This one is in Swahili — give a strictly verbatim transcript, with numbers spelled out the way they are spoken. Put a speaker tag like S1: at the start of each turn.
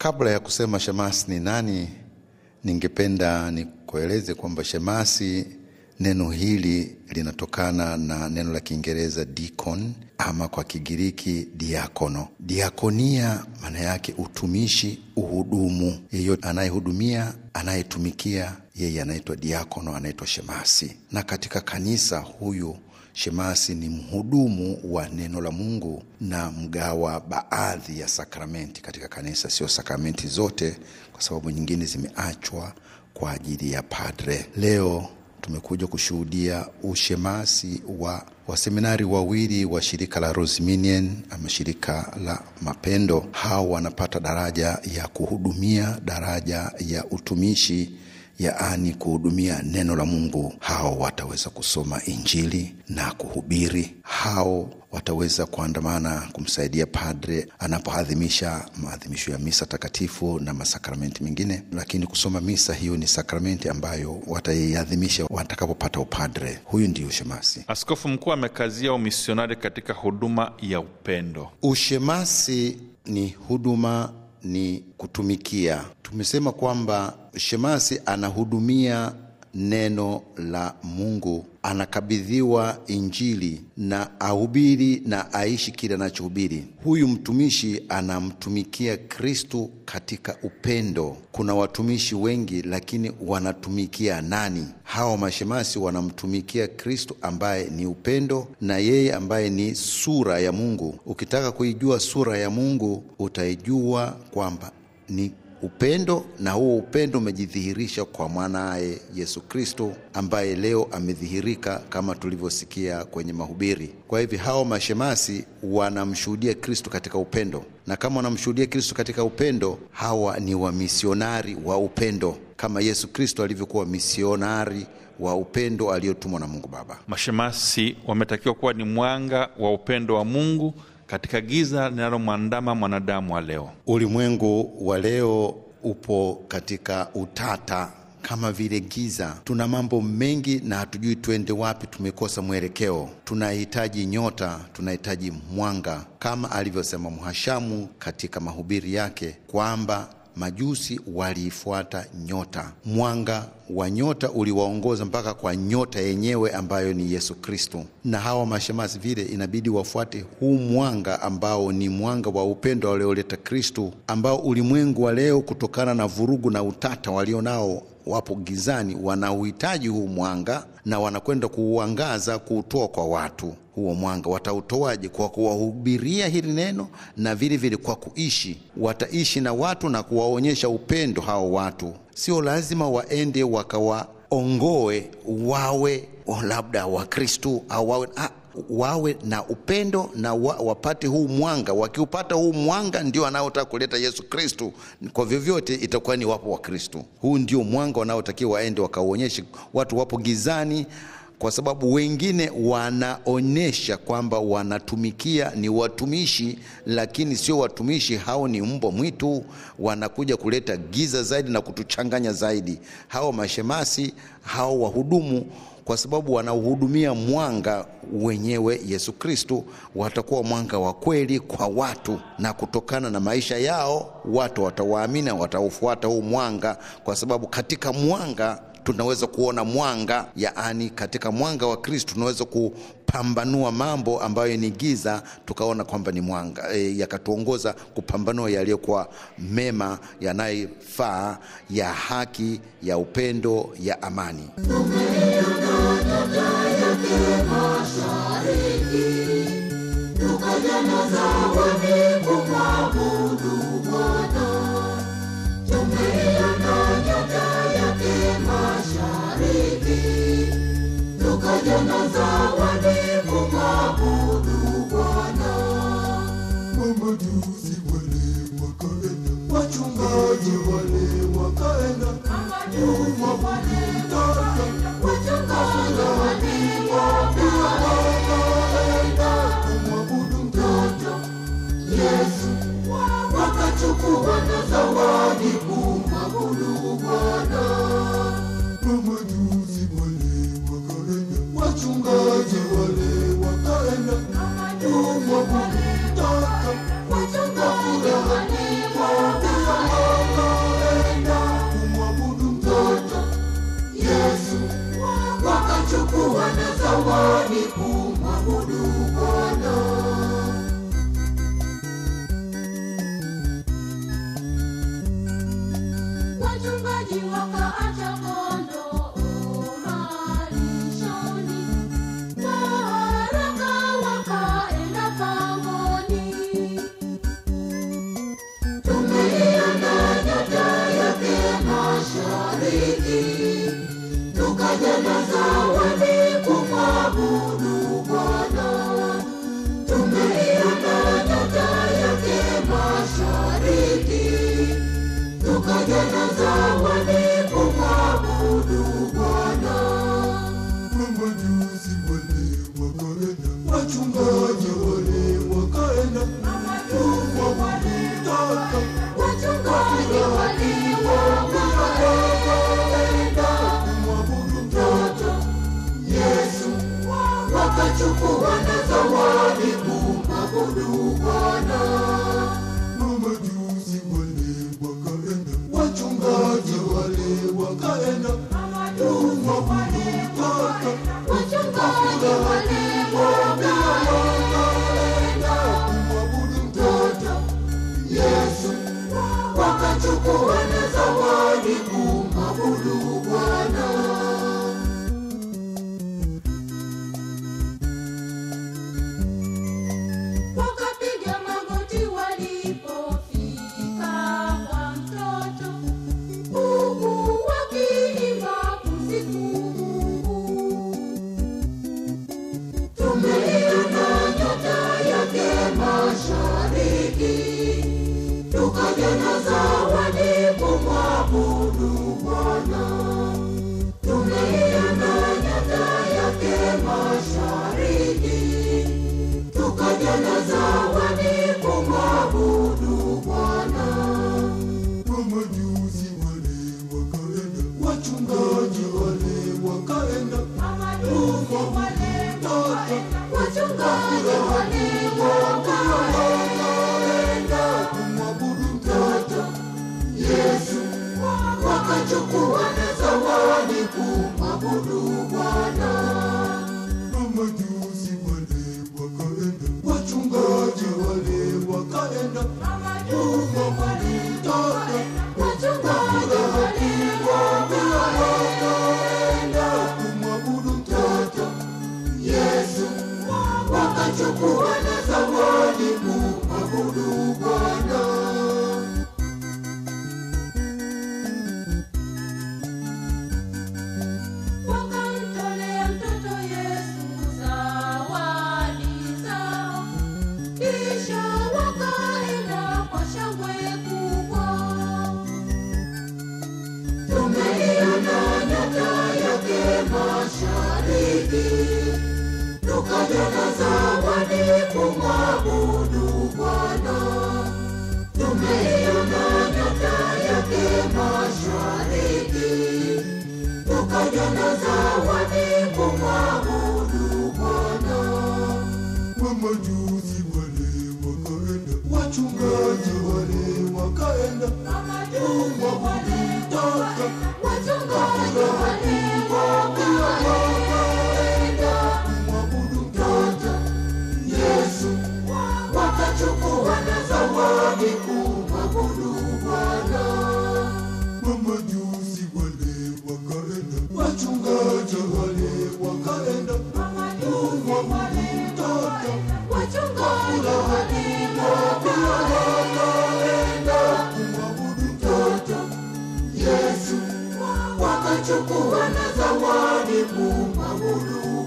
S1: Kabla ya kusema shemasi ni nani, ningependa nikueleze kwamba shemasi, neno hili linatokana na neno la Kiingereza deacon, ama kwa Kigiriki diakono. Diakonia maana yake utumishi, uhudumu. Yeyote anayehudumia, anayetumikia, yeye anaitwa diakono, anaitwa shemasi. Na katika kanisa, huyu shemasi ni mhudumu wa neno la Mungu na mgawa baadhi ya sakramenti katika kanisa, sio sakramenti zote, kwa sababu nyingine zimeachwa kwa ajili ya padre. Leo tumekuja kushuhudia ushemasi wa waseminari wawili wa shirika la Roseminian ama shirika la Mapendo. Hao wanapata daraja ya kuhudumia, daraja ya utumishi, yaani kuhudumia neno la Mungu. Hao wataweza kusoma Injili na kuhubiri. Hao wataweza kuandamana kumsaidia padre anapoadhimisha maadhimisho ya misa takatifu na masakramenti mengine. Lakini kusoma misa, hiyo ni sakramenti ambayo wataiadhimisha watakapopata upadre. Huyu ndiyo shemasi.
S2: Askofu mkuu amekazia umisionari katika huduma ya upendo.
S1: Ushemasi ni huduma, ni kutumikia. Tumesema kwamba shemasi anahudumia neno la Mungu, anakabidhiwa Injili na ahubiri na aishi kile anachohubiri. Huyu mtumishi anamtumikia Kristo katika upendo. Kuna watumishi wengi, lakini wanatumikia nani? Hao mashemasi wanamtumikia Kristo ambaye ni upendo, na yeye ambaye ni sura ya Mungu. Ukitaka kuijua sura ya Mungu, utaijua kwamba ni upendo, na huo upendo umejidhihirisha kwa mwanae Yesu Kristo, ambaye leo amedhihirika kama tulivyosikia kwenye mahubiri. Kwa hivyo hao mashemasi wanamshuhudia Kristo katika upendo, na kama wanamshuhudia Kristo katika upendo, hawa ni wamisionari wa upendo, kama Yesu Kristo alivyokuwa misionari wa upendo aliyotumwa na Mungu Baba.
S2: Mashemasi wametakiwa kuwa ni mwanga wa upendo wa Mungu katika giza linalomwandama mwanadamu wa leo.
S1: Ulimwengu wa leo upo katika utata kama vile giza. Tuna mambo mengi na hatujui tuende wapi, tumekosa mwelekeo. Tunahitaji nyota, tunahitaji mwanga, kama alivyosema Mhashamu katika mahubiri yake kwamba Majusi waliifuata nyota. Mwanga wa nyota uliwaongoza mpaka kwa nyota yenyewe ambayo ni Yesu Kristo. Na hawa mashemasi vile inabidi wafuate huu mwanga ambao ni mwanga wa upendo alioleta Kristo, ambao ulimwengu wa leo kutokana na vurugu na utata walionao, wapo gizani, wanauhitaji huu mwanga na wanakwenda kuuangaza, kuutoa kwa watu. Huo mwanga watautoaje? Kwa kuwahubiria hili neno, na vile vile kwa kuishi. Wataishi na watu na kuwaonyesha upendo hao watu. Sio lazima waende wakawaongoe wawe labda wa Kristo au wawe ah, wawe na upendo na wa, wapate huu mwanga. Wakiupata huu mwanga, ndio anaotaka kuleta Yesu Kristo. Kwa vyovyote itakuwa ni wapo wa Kristo. Huu ndio mwanga wanaotakiwa waende wakaonyeshe watu wapo gizani, kwa sababu wengine wanaonyesha kwamba wanatumikia, ni watumishi, lakini sio watumishi. Hao ni mbwa mwitu, wanakuja kuleta giza zaidi na kutuchanganya zaidi. Hao mashemasi, hao wahudumu, kwa sababu wanauhudumia mwanga wenyewe Yesu Kristo, watakuwa mwanga wa kweli kwa watu, na kutokana na maisha yao watu watawaamini, wataufuata huu mwanga, kwa sababu katika mwanga tunaweza kuona mwanga, yaani katika mwanga wa Kristo tunaweza kupambanua mambo ambayo ni giza, tukaona kwamba ni mwanga, e, yakatuongoza kupambanua yaliyokuwa mema, yanayofaa, ya haki, ya upendo, ya amani.
S3: Tukajana zawadi kumwabudu Bwana. Mamajusi wale wakaenda, wachungaji wale wakaenda, wachungaji wale wakaenda kumwabudu mtoto Yesu. Wakachukua na zawadi kumwabudu Bwana. Mamajusi wale wakaenda, wachungaji wale wakaenda kumwabudu mtoto. Wachungaji wale wakaenda
S4: wachungaji wakaacha kondoo malishoni, kwa haraka wakaenda pangoni. Tumeiona nyota yake mashariki, tukaja na zawadi kumwabudu Bwana. Tumeiona nyota yake mashariki, tukaja na zawadi kumwabudu Bwana.
S3: Mamajusi wale wakaenda, wachungaji wale wakaenda, kumwabudu Tata.
S4: Wachungaji wale wakaenda
S3: Kumwabudu
S4: mtoto Yesu, wakachukua na zawadi kumwabudu Bwana.
S3: Mamajusi wale wakaenda, wachungaji wale wakaenda, kumwabudu Tata.
S4: Wachungaji wale wakaenda
S3: Kumwabudu
S4: mtoto Yesu, wakachukua na zawadi kumwabudu Bwana. Wakapiga magoti walipofika kwa mtoto, huku wakiimba kusifu Mungu. Tumeiona nyota yake mashariki, tukaja na zawadi kumwabudu Bwana. Tumeiona nyota yake mashariki, tukaja na zawadi kumwabudu Bwana.
S3: Mamajusi wale wakaenda, wachungaji wale wakaenda, kumwabudu Tata.
S4: Wachungaji wale wakaenda
S3: Kumwabudu
S4: mtoto Yesu, wakachukua na zawadi kumwabudu Bwana.
S3: Mamajusi wale wakaenda, wachungaji wale wakaenda, kumwabudu Tata.
S4: Wachungaji wale wakaenda
S3: Kumwabudu
S4: mtoto Yesu, wakachukua na zawadi kumwabudu Bwana. Wakamtolea mtoto Yesu zawadi zao, kisha wakaenda kwa shangwe kubwa. Tumeiona nyota yake mashariki, tukaja na zawadi kumwabudu Bwana. Tumeiona nyota yake mashariki, tukaja na zawadi kumwabudu Bwana.
S3: Mamajusi wale wakaenda, wachungaji wale wakaenda, kumwabudu Tata.
S4: Wachungaji wale wakaenda
S3: Kumwabudu
S4: mtoto Yesu, wakachukua na zawadi kumwabudu Bwana.
S3: Mamajusi wale wakaenda, wachungaji wale wakaenda, kumwabudu Tata.
S4: Wachungaji wale wakaenda
S3: Kumwabudu
S4: mtoto Yesu, wakachukua na zawadi kumwabudu